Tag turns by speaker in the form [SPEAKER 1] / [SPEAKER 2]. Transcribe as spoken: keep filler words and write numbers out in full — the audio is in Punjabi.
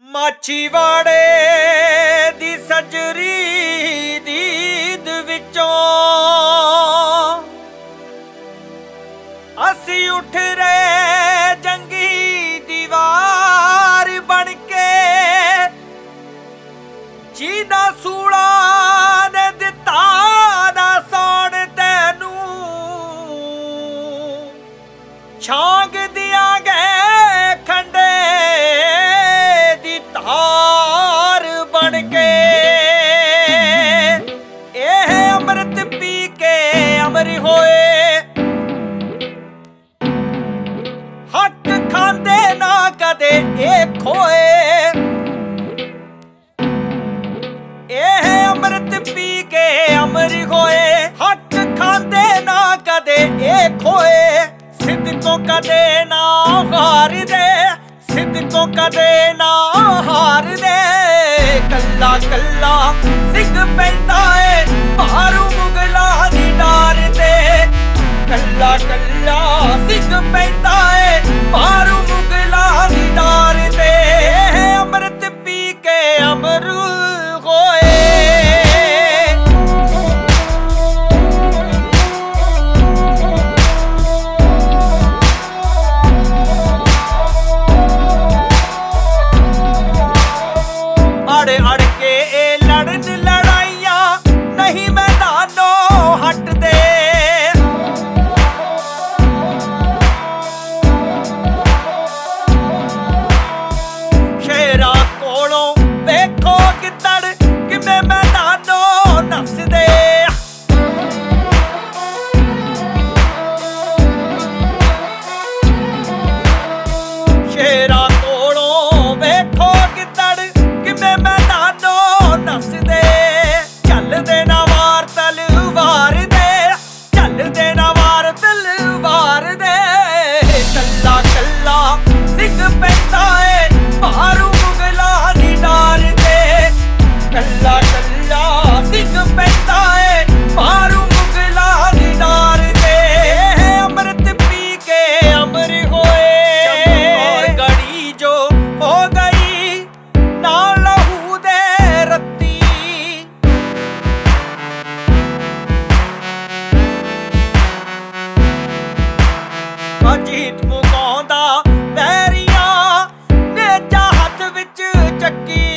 [SPEAKER 1] ਮਾਛੀਵਾੜੇ ਦੀ ਸਜਰੀ ਦੀਦ ਵਿੱਚੋਂ ਅਸੀਂ ਉੱਠ ਰਹੇ ਜੰਗੀ ਦੀਵਾਰ ਬਣ ਕੇ। ਜੀਨਾ ਸੂਲਾ ਨੇ ਦਿੱਤਾ ਨਾ ਸੌਣ ਤੈਨੂੰ, ਛਾਂਗ ਦਿਆਂਗੇ ਖੰਡੇ ਦੀ ਧਾਰ ਬਣ ਕੇ। ਇਹ ਅੰਮ੍ਰਿਤ ਪੀ ਕੇ ਅਮਰ ਹੋਏ, ਹੱਕ ਖਾਂਦੇ ਨਾ ਕਦੇ ਇਹ ਖੋਏ। ਇਹ ਅੰਮ੍ਰਿਤ ਪੀ ਕੇ ਅਮਰ ਹੋਏ, ਹੱਕ ਖਾਂਦੇ ਨਾ ਕਦੇ ਇਹ ਖੋਏ। ਸਿੱਧਕੋਂ ਕਦੇ ਨਾ ਹਾਰਦੇ, ਸਿੱਧਕੋਂ ਕਦੇ ਨਾ ਹਾਰਦੇ। ਕੱਲਾ ਕੱਲਾ ਸਿੰਘ ਪੈਂਦਾ ਏ ਭਾਰੂ ਮੁਗਲਾਂ ਦੀ ਡਾਰ ਤੇ। ਕੱਲਾ ਕੱਲਾ ਸਿੰਘ ਪੈਂਦਾ ਏ ਭਾਰੂ ਮੁਗਲਾਂ ਦੀ ਡਾਰ ਤੇ। ਇਹ ਅੰਮ੍ਰਿਤ ਪੀ ਕੇ ਅਮਰ ਹੋਏ। ਅੜ ਅੜ ਕੇ ਇਹ ਲੜਨ ਲੜਾਈਆਂ ਨਹੀਂ ਮੈਦਾਨੋਂ ਹਟਦੇ। ਸ਼ੇਰਾਂ ਕੋਲੋਂ ਵੇਖੋ ਗਿੱਦੜ ਕਿਵੇਂ ਮੈਦਾਨੋਂ ਨੱਸਦੇ। ਸ਼ੇਰਾਂ ਕੋਲੋਂ ਵੇਖੋ ਗਿੱਦੜ ਕਿਵੇਂ ਮੈਦਾਨੋਂ ਨੱਸਦੇ। ਚੱਲਦੇ ਨਾ ਵਾਰ ਤਲਵਾਰ ਦੇ, ਚੱਲਦੇ ਨਾ ਵਾਰ ਤਲਵਾਰ ਦੇ। ਕੱਲਾ ਕੱਲਾ ਸਿੰਘ ਪੈਂਦਾ ਏ ਭਾਰੂ ਮੁਗਲਾਂ ਦੀ ਡਾਰ ਤੇ। ਕੱਲਾ ਕੱਲਾ ਸਿੰਘ ਪੈਂਦਾ ਏ ਭਾਰੂ ਮੁਗਲਾਂ ਦੀ ਡਾਰ ਤੇ। ਇਹ ਅੰਮ੍ਰਿਤ ਪੀ ਕੇ ਅਮਰ ਹੋਏ। ਚਮਕੌਰ ਗੜੀ ਜੋ ਹੋ ਗਈ ਨਾ ਲਹੂ ਦੇ ਰੱਤੀ। ਅਜੀਤ ਮੁਕਾਉਂਦਾ ਵੈਰੀਆਂ ਨੇਜਾ ਹੱਥ ਵਿੱਚ ਚੱਕੀ।